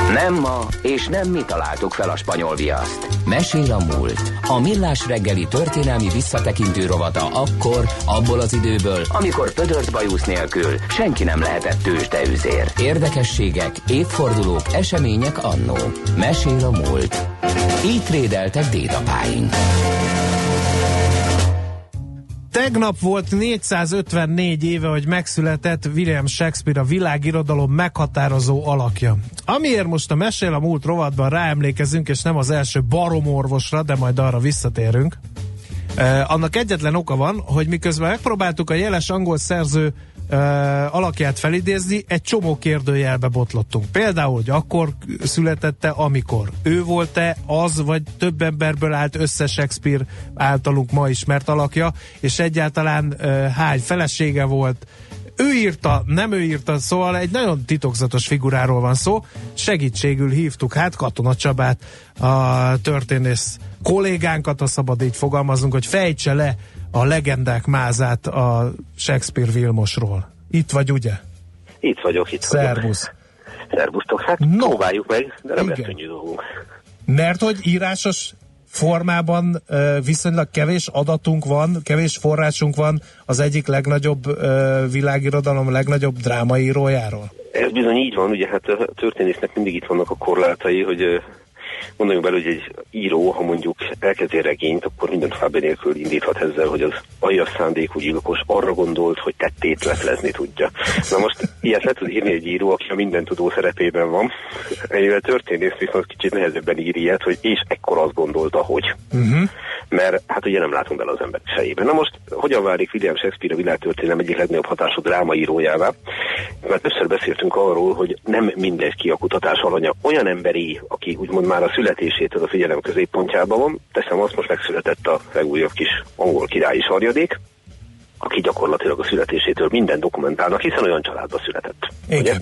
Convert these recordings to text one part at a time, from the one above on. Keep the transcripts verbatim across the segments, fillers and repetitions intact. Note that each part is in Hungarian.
Nem ma, és nem mi találtuk fel a spanyol viaszt. Mesél a múlt. A Millás reggeli történelmi visszatekintő rovata akkor, abból az időből, amikor pödört bajusz nélkül senki nem lehetett tőzsdeüzér. Érdekességek, évfordulók, események annó. Mesél a múlt. Így trédeltek dédapáink. Tegnap volt négyszázötvennégy éve, hogy megszületett William Shakespeare, a világirodalom meghatározó alakja. Amiért most a Mesél a múlt rovatban ráemlékezünk, és nem az első baromorvosra, de majd arra visszatérünk. Eh, annak egyetlen oka van, hogy miközben megpróbáltuk a jeles angol szerző Uh, alakját felidézni, egy csomó kérdőjelbe botlottunk. Például, hogy akkor születette, amikor. Ő volt-e az, vagy több emberből állt össze Shakespeare általunk ma ismert alakja, és egyáltalán uh, hány felesége volt, ő írta, nem ő írta, szóval egy nagyon titokzatos figuráról van szó. Segítségül hívtuk hát Katona Csabát, a történész kollégánkat, ha szabad így fogalmazunk, hogy fejtse le a legendák mázát a Shakespeare Vilmosról. Itt vagy, ugye? Itt vagyok, itt Szervusz. vagyok. Szervusztok. Hát no. Próbáljuk meg, de nem lesz könnyű dolgunk. Mert hogy írásos formában uh, viszonylag kevés adatunk van, kevés forrásunk van az egyik legnagyobb uh, világirodalom legnagyobb drámaírójáról. Ez bizony így van, ugye hát a történésznek mindig itt vannak a korlátai, hogy uh, gondoljunk bele, hogy egy író, ha mondjuk elkezdi regényt, akkor minden további nélkül indíthat ezzel, hogy az aljas szándékú gyilkos arra gondolt, hogy tettét leplezni tudja. Na most ilyet le tud írni egy író, aki a mindentudó szerepében van. Ennyivel történész viszont kicsit nehezebben ír ilyet, hogy és ekkor azt gondolta, hogy. Uh-huh. Mert hát ugye nem látunk bele az ember fejében. Na most hogyan válik William Shakespeare a világtörténelem egyik legnagyobb hatású drámaírójává? Mert többször beszéltünk arról, hogy nem mindenki a kutatás alanya. Olyan emberi, aki úgymond már a születésétől a figyelem középpontjában van, teszem azt, most megszületett a legújabb kis angol királyi sarjadék, aki gyakorlatilag a születésétől minden dokumentálnak, hiszen olyan családba született. Igen. Ugye?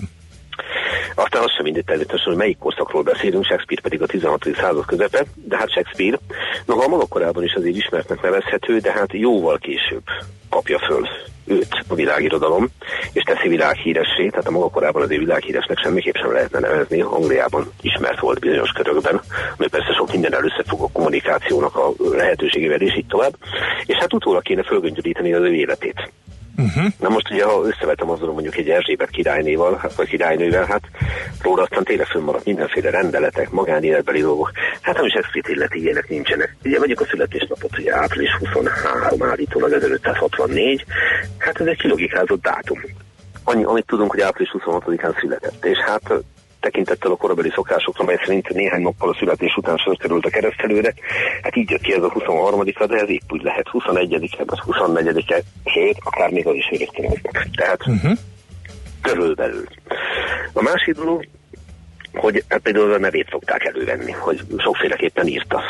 Aztán az sem mindegy természetesen, hogy melyik korszakról beszélünk, Shakespeare pedig a tizenhatodik század közepe, de hát Shakespeare maga a maga korában is azért ismertnek nevezhető, de hát jóval később kapja föl őt a világirodalom, és teszi világhíressé, tehát a maga korában azért világhíresnek semmiképp sem lehetne nevezni, Angliában ismert volt bizonyos körökben, ami persze sok mindennel összefügg a kommunikációnak a lehetőségével, és így tovább, és hát utólag kéne fölgöngyölíteni az ő életét. Uh-huh. Na most ugye, ha összevetem azon mondjuk egy Erzsébet királynéval, vagy királynővel, hát róla aztán tényleg fönnmaradt mindenféle rendeletek, magánéletbeli dolgok. Hát ami Shakespeare illeti, ilyenek nincsenek. Ugye vegyük a születésnapot, ugye április huszonhárom állítólag ezerötszázhatvannégy, hát ez egy kilogikázott dátum. Annyi, amit tudunk, hogy április huszonhatodikán született, és hát tekintettel a korabeli szokásokra, mely szerint néhány nappal a születés után sor került a keresztelőre, hát így jött ki ez a huszonharmadika, de ez épp úgy lehet huszonegyedike, vagy huszonnegyedike, sőt, akár még az is örökkenőznek. Tehát uh-huh. körülbelül. A másik dolog, hogy hát például a nevét szokták elővenni, hogy sokféleképpen írta.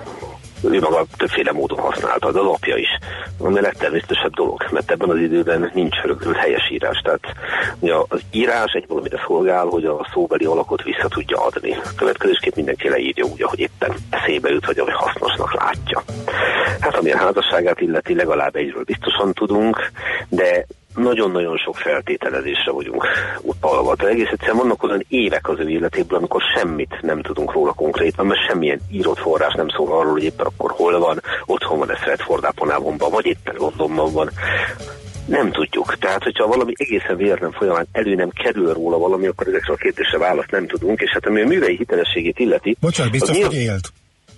Ő maga többféle módon használta, de az apja is. Ami a legtermészetesebb dolog, mert ebben az időben nincs rögzült helyesírás. Tehát ugye az írás egy valamire szolgál, hogy a szóbeli alakot vissza tudja adni. Következésképp mindenki leírja úgy, ahogy éppen eszébe jut, vagy ahogy hasznosnak látja. Hát ami a házasságát illeti, legalább egyről biztosan tudunk, de nagyon-nagyon sok feltételezésre vagyunk utalva. Egész egyszerűen vannak olyan évek az ő életéből, amikor semmit nem tudunk róla konkrétan, mert semmilyen írott forrás nem szól arról, hogy éppen akkor hol van, otthon van-e Stratford-upon-Avonban, vagy éppen Londonban van. Nem tudjuk. Tehát, hogyha valami egészen véletlen folyamán elő nem kerül róla valami, akkor ezekre a kérdésre választ nem tudunk, és hát ami a művei hitelességét illeti... Bocsánat, biztos, hogy élt.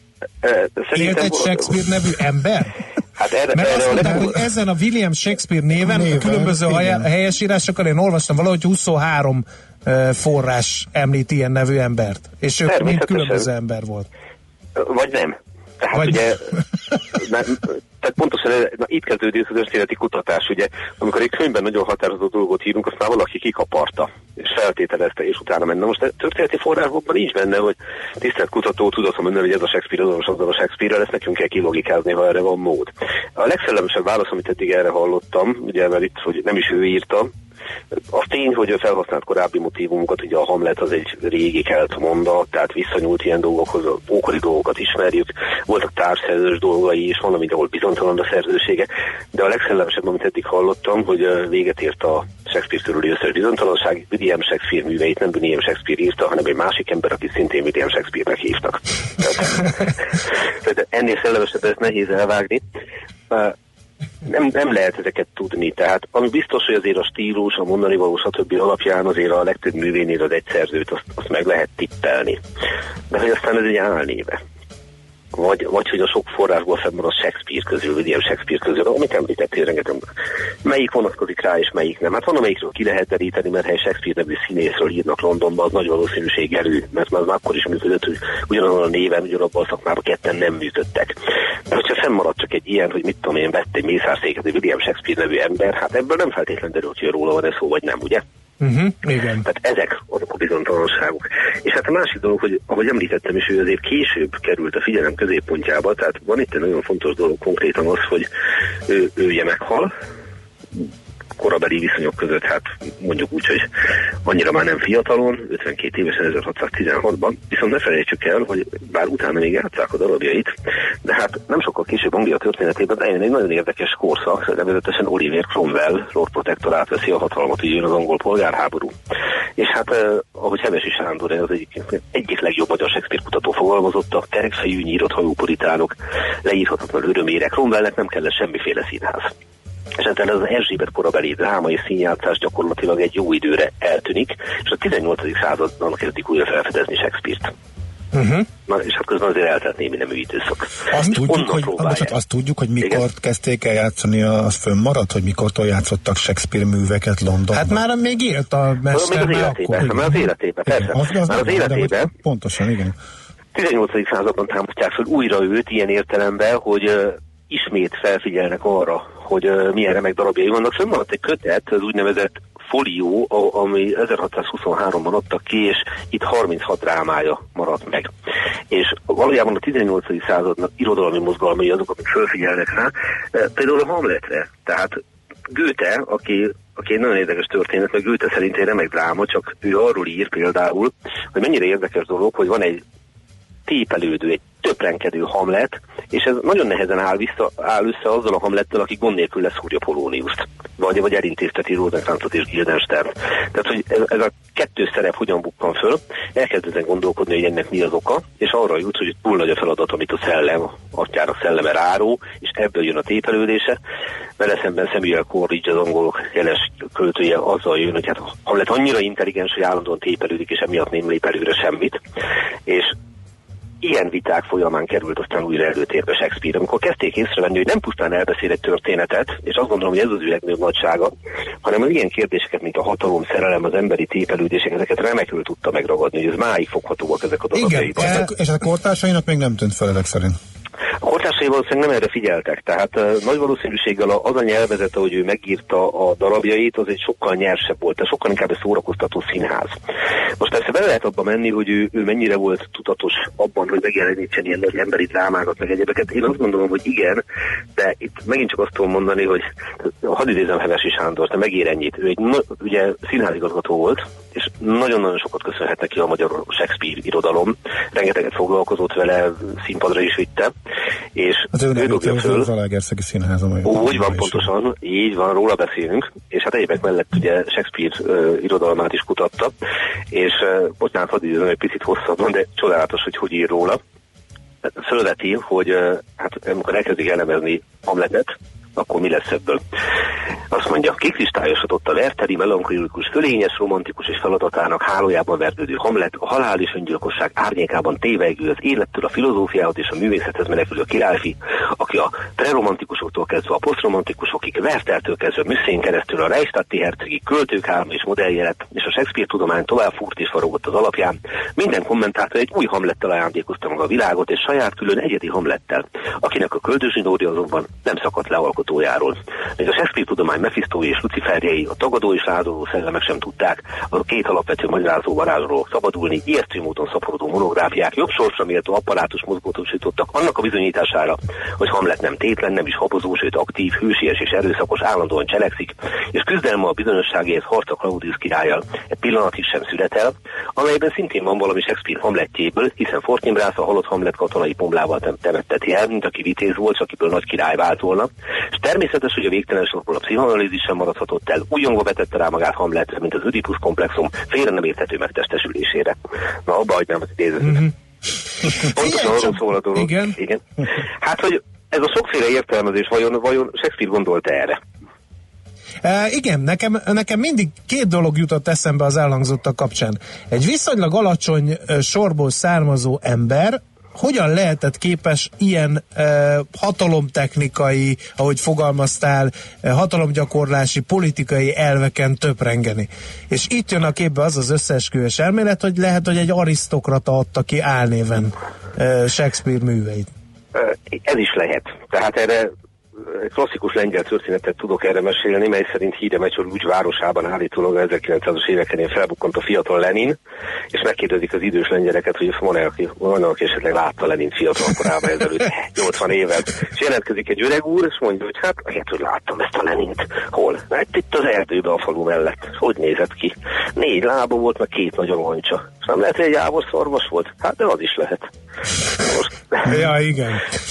Élt egy Shakespeare nevű ember? Hát erre, Mert erre azt mondták, leg... hogy ezen a William Shakespeare néven, néven különböző igen. helyesírásokkal én olvastam valahogy huszonhárom uh, forrás említ ilyen nevű embert. És ők mind különböző ember volt. Vagy nem. Tehát Vagy... ugye... na, tehát pontosan na, itt kezdődik az történeti kutatás, ugye, amikor egy könyvben nagyon határozott dolgot írunk, azt már valaki kikaparta, és feltételezte, és utána menne. Most a történeti forrásokban nincs benne, hogy tisztelt kutató, tudatom önnek, hogy ez a Shakespeare, azonos azzal a Shakespeare, ezt nekünk kell kilogikázni, ha erre van mód. A legszellemesebb válasz, amit eddig erre hallottam, ugye, mert itt, hogy nem is ő írta, Az tény, hogy felhasznált korábbi motívumokat, ugye a Hamlet az egy régi kelt mondat, tehát visszanyúlt ilyen dolgokhoz, az ókori dolgokat ismerjük, voltak társszerzős dolgai is, van, ahol bizonytalan a szerzősége, de a legszellemesebb, amit eddig hallottam, hogy véget ért a Shakespeare körüli összes bizonytalanság, William Shakespeare műveit nem William Shakespeare írta, hanem egy másik ember, aki szintén William Shakespeare-nek hívtak. Tehát, tehát ennél szellemesebb ezt nehéz elvágni. Nem, nem lehet ezeket tudni, tehát ami biztos, hogy azért a stílus, a mondani való, stb. Alapján azért a legtöbb művénél az egy szerzőt, azt, azt meg lehet tippelni. De hogy aztán ez egy álnéve. Vagy, vagy hogy a sok forrásból fennmarad Shakespeare közül, William Shakespeare közül, amit említettél rengeteg. Melyik vonatkozik rá, és melyik nem? Hát van, amelyikről ki lehet deríteni, mert ha egy Shakespeare nevű színészről írnak Londonban, az nagy valószínűség elő, mert már akkor is működött, hogy ugyanazon a néven, ugyanabban a szakmában ketten nem működtek. De hogyha fennmarad csak egy ilyen, hogy mit tudom én, vett egy mészárszéket, egy William Shakespeare nevű ember, hát ebből nem feltétlenül derül ki, róla van ez szó, vagy nem, ugye? Uh-huh, igen. Tehát ezek azok a bizonytalanságok. És hát a másik dolog, hogy ahogy említettem is, ő azért később került a figyelem középpontjába, tehát van itt egy nagyon fontos dolog konkrétan az, hogy ő, ő ugye meghal, korabeli viszonyok között, hát mondjuk úgy, hogy annyira már nem fiatalon, ötvenkét évesen ezerhatszáztizenhatban, viszont ne felejtsük el, hogy bár utána még játsszák a darabjait, de hát nem sokkal később Anglia történetében eljön egy nagyon érdekes korszak, nevezetesen Oliver Cromwell, Lord Protector átveszi a hatalmat, így jön az angol polgárháború. És hát, eh, ahogy Hevesi Sándor, az egyik, egyik legjobb magyar Shakespeare kutató fogalmazott, a kerekfejű nyírott hajú puritánok leírhatatlan örömére, Cromwellnek nem kellett semmiféle színház. És ez az Erzsébet korabeli dráma és színjátszás gyakorlatilag egy jó időre eltűnik, és a tizennyolcadik században kezdik újra felfedezni Shakespeare-t. Uh-huh. Na, és hát közben azért eltelt némi nemű időszak. Azt tudjuk, hogy, bocsánat, azt tudjuk, hogy mikor igen? kezdték el játszani, az fönnmaradt, hogy mikortól játszottak Shakespeare műveket Londonban? Hát már még élt a mester, még az életében, már az életében, persze. Az, az már az életében. Pontosan, igen. tizennyolcadik században támasztják fel újra őt ilyen értelemben, hogy uh, ismét felfigyelnek arra, hogy uh, milyen remek darabjai vannak. Fönnmaradt egy kötet, az úgynevezett folió, ami ezerhatszázhuszonháromban adtak ki, és itt harminchat drámája maradt meg. És valójában a tizennyolcadik századnak irodalmi mozgalmai azok, akik felfigyelnek rá, például a Hamletre. Tehát Goethe, aki, aki egy nagyon érdekes történet, meg Goethe szerint egy remek dráma, csak ő arról ír például, hogy mennyire érdekes dolog, hogy van egy tépelődő, egy töprenkedő Hamlet, és ez nagyon nehezen áll, vissza, áll össze azzal a Hamlettel, aki gond nélkül leszúrja Polóniuszt, vagy, vagy elintézteti Rosenkranzot és Guildenstern. Tehát, hogy ez, ez a kettő szerep hogyan bukkan föl, elkezd ezen gondolkodni, hogy ennek mi az oka, és arra jut, hogy túl nagy a feladat, amit a szellem, atyának szelleme ráró, és ebből jön a tépelődése. Vele szemben Samuel Coleridge, az angol jeles költője, azzal jön, hogy hát Hamlet annyira intelligens, hogy állandóan tépelődik, és emiatt nem lép előre semmit. És ilyen viták folyamán került aztán újra előtérbe Shakespeare, amikor kezdték észrevenni, hogy nem pusztán elbeszél egy történetet, és azt gondolom, hogy ez az ő legnagyobb nagysága, hanem az ilyen kérdéseket, mint a hatalom, szerelem, az emberi tépelődések, ezeket remekül tudta megragadni, hogy ez máig foghatóak ezek a darabjai. Igen, és a kortársainak még nem tűnt fel ezek szerint. A kortársai valószínűleg nem erre figyeltek, tehát uh, nagy valószínűséggel az a nyelvezete, hogy ő megírta a darabjait, az egy sokkal nyersebb volt, tehát sokkal inkább egy szórakoztató színház. Most persze be lehet abba menni, hogy ő, ő mennyire volt tudatos abban, hogy megjelenítsen ilyen nagy emberi drámákat, meg egyébeket. Én azt gondolom, hogy igen, de itt megint csak azt tudom mondani, hogy hadd idézem Hevesi Sándort, de megér ennyit. Ő egy ugye színházigazgató volt, és nagyon-nagyon sokat köszönhet neki a magyar Shakespeare irodalom. Rengeteget foglalkozott vele, színpadra is vitte. És az ő nevét az Zalaegerszegi Színházam. Úgy van, pontosan, így van, róla beszélünk, és hát egyébek mellett ugye Shakespeare uh, irodalmát is kutatta, és uh, bocsánat, hadd idézem egy picit hosszabban, de csodálatos, hogy hogy ír róla. Fölveti, hogy uh, hát amikor elkezdik elemezni Hamletet, akkor mi lesz ebből? Azt mondja, kikristályosodott a Wertheri, melankolikus, fölényes, romantikus és feladatának hálójában verdődő Hamlet, a halál és öngyilkosság árnyékában tévegő az élettől a filozófiához és a művészethez menekülő királyfi, aki a preromantikusoktól kezdve a posztromantikusokig, Werthertől kezdve Müsszén keresztül a Reichstadti hercegi költők álma és modellje lett, és a Shakespeare tudomány tovább fúrt és farogott az alapján. Minden kommentátor egy új Hamlettel ajándékozta maga a világot, és saját külön egyedi Hamlettel, akinek a költőzsinória azonban nem szakadt le alkotásából. alkotójáról. Még a Shakespeare tudomány Mephistói és Luciferjei, a tagadó és lázadó szellemek sem tudták a két alapvető magyarázó varázsról szabadulni, ijesztő módon szaporodó monográfiák jobb sorsra méltó apparátus mozgósítottak annak a bizonyítására, hogy Hamlet nem tétlen, nem is habozó, sőt aktív, hősies és erőszakos, állandóan cselekszik, és küzdelme a bizonyosságért harca Claudius királlyal egy pillanat is sem születel, amelyben szintén van valami Shakespeare Hamletjéből, hiszen Fortinbras a halott Hamlet katonai pomlával temetteti el, mint aki vitéz volt, akiből nagy király vált volna, és természetes, hogy a végtelen sorból a pszichoanalízis sem maradhatott el, újongva vetette rá magát Hamlet, mint az Ödipus komplexum félre nem érthető megtestesülésére. Na, abba hagynám az idézetet. Mm-hmm. Pontosan arról szól a dolog. Igen. Igen. Hát, hogy ez a sokféle értelmezés vajon, vajon Shakespeare gondolta erre? Uh, igen, nekem, nekem mindig két dolog jutott eszembe az elhangzottak kapcsán. Egy viszonylag alacsony uh, sorból származó ember hogyan lehetett képes ilyen uh, hatalomtechnikai, ahogy fogalmaztál, uh, hatalomgyakorlási, politikai elveken töprengeni. És itt jön a képbe az az összeesküvés elmélet, hogy lehet, hogy egy arisztokrata adta ki álnéven uh, Shakespeare műveit. Ez is lehet. Tehát erre klasszikus lengyel történetet tudok erre mesélni, mely szerint híre megy, hogy Lúcs városában állítólag ezerkilencszázas éveken felbukkant a fiatal Lenin, és megkérdezik az idős lengyeleket, hogy van-e, aki, van, aki esetleg látta Lenint fiatal korában ezelőtt nyolcvan évvel. És jelentkezik egy öreg úr, és mondja, hogy hát lehet, hogy láttam ezt a Lenint. Hol? Hát itt az erdőben a falu mellett. Hogy nézett ki? Négy lába volt, meg két nagy alancsa. És nem lehet, hogy egy ávor szarvas volt? Hát de az is lehet. Most... Ja, igen.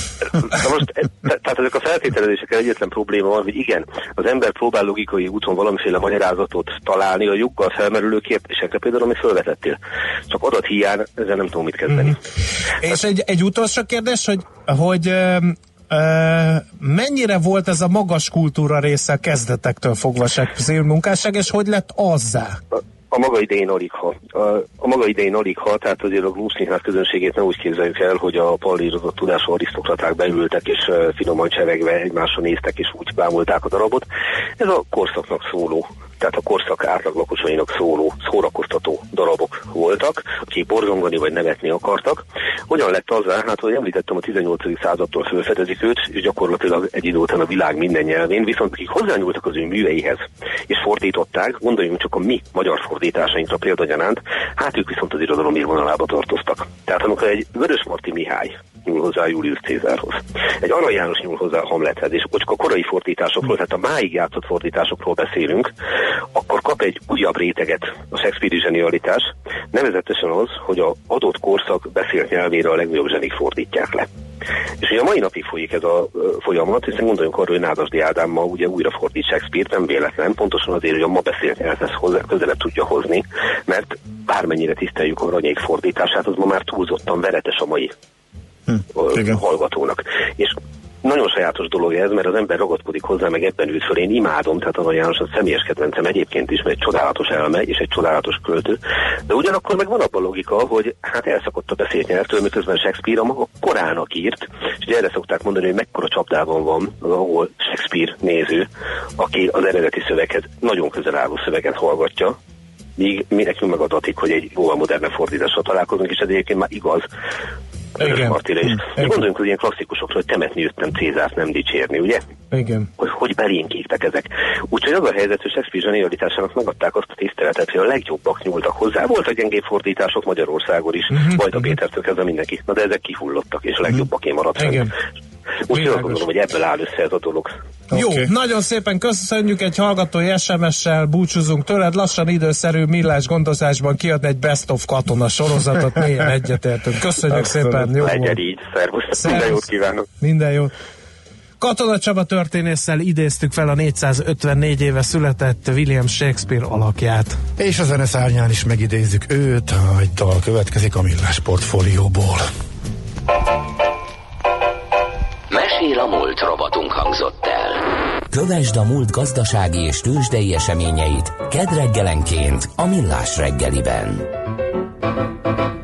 Na most, tehát ezek a feltételezésekkel egyetlen probléma van, hogy igen, az ember próbál logikai úton valamiféle magyarázatot találni a joggal felmerülő kérdésekre, például amit felvetettél. Csak adathiány, ezzel nem tudom mit kezdeni. Mm. És egy, egy utolsó kérdés, hogy, hogy ö, ö, mennyire volt ez a magas kultúra része a kezdetektől fogva Shakespeare munkásság, és hogy lett azzá? A maga idején alig ha. A, a maga idején alig ha, tehát azért a Gluszniknál közönségét nem úgy képzeljük el, hogy a pallírozott tudású arisztokraták beültek és uh, finoman csevegve egymásra néztek és úgy bámulták a darabot. Ez a korszaknak szóló, tehát a korszak átlag lakosainak szóló, szórakoztató darabok voltak, akik borzongani vagy nevetni akartak. Hogyan lett azzá? Hát, hogy említettem, a tizennyolcadik századtól fölfedezik őt, és gyakorlatilag egy idő után a világ minden nyelvén, viszont akik hozzányúltak az ő műveihez, és fordították, gondoljunk csak a mi magyar fordításainkra példagyanánt, hát ők viszont az irodalom írvonalába tartoztak. Tehát amikor egy Vörösmarty Mihály nyúl hozzá Julius Cézárhoz, egy Arany János nyúl hozzá Hamlethez, és csak a korai fordításokról, tehát a máig játszott fordításokról beszélünk, akkor kap egy újabb réteget a Shakespeare-i zsenialitás, nevezetesen az, hogy az adott korszak beszélt nyelvére a legnagyobb zsenik fordítják le. És ugye a mai napig folyik ez a folyamat, hiszen gondoljunk arra, hogy Nádasdy Ádám ma ugye újra fordít Shakespeare-t, nem véletlen, pontosan azért, hogy a ma beszélt nyelvhez közelebb tudja hozni, mert bármennyire tiszteljük a Aranyék fordítását, az ma már túlzottan veretes a mai hm, hallgatónak. És nagyon sajátos dolog ez, mert az ember ragaszkodik hozzá, meg ebben ült föl. Én imádom, tehát Arany János a személyes kedvencem egyébként is, mert egy csodálatos elme és egy csodálatos költő. De ugyanakkor meg van abban logika, hogy hát elszakadt a beszélt nyelvtől, miközben Shakespeare a maga korának írt, és erre szokták mondani, hogy mekkora csapdában van az ahol Shakespeare néző, aki az eredeti szöveghez nagyon közel álló szöveget hallgatja, míg mi nekünk megadatik, hogy egy jóval modern fordításra találkozunk, és ez egyébként már igaz. Igen. Igen. Gondoljunk, hogy ilyen klasszikusokról, hogy temetni őt nem Cézárt nem dicsérni, ugye? Igen. Hogy, hogy belénkígtek ezek. Úgyhogy az a helyzet, hogy Shakespeare zsenialitásának megadták azt a tiszteletet, hogy a legjobbak nyúltak hozzá. Voltak gyengébb fordítások Magyarországon is, uh-huh, Vajda uh-huh. Pétertől kezdve mindenki. Na de ezek kihullottak, és a legjobbaké maradtak. Igen. Úgyhogy azt gondolom, hogy ebből áll össze ez a dolog. Jó, okay. Nagyon szépen köszönjük, egy hallgatói es em es-sel búcsúzunk tőled, lassan időszerű Millás gondozásban kiadni egy Best of Katona sorozatot, mélyen egyetértünk. Köszönjük Abszolút. Szépen, jó Legyen így, szervusz, minden jót kívánok. Minden jót. Katona Csaba történésszel idéztük fel a négyszázötvennégy éve született William Shakespeare alakját. És a zene szárnyán is megidézzük őt, egy dal következik a Millás portfólióból. Mesél a múlt robotunk hangzott el. Kövesd a múlt gazdasági és tőzsdei eseményeit kedd reggelenként a Millás reggeliben.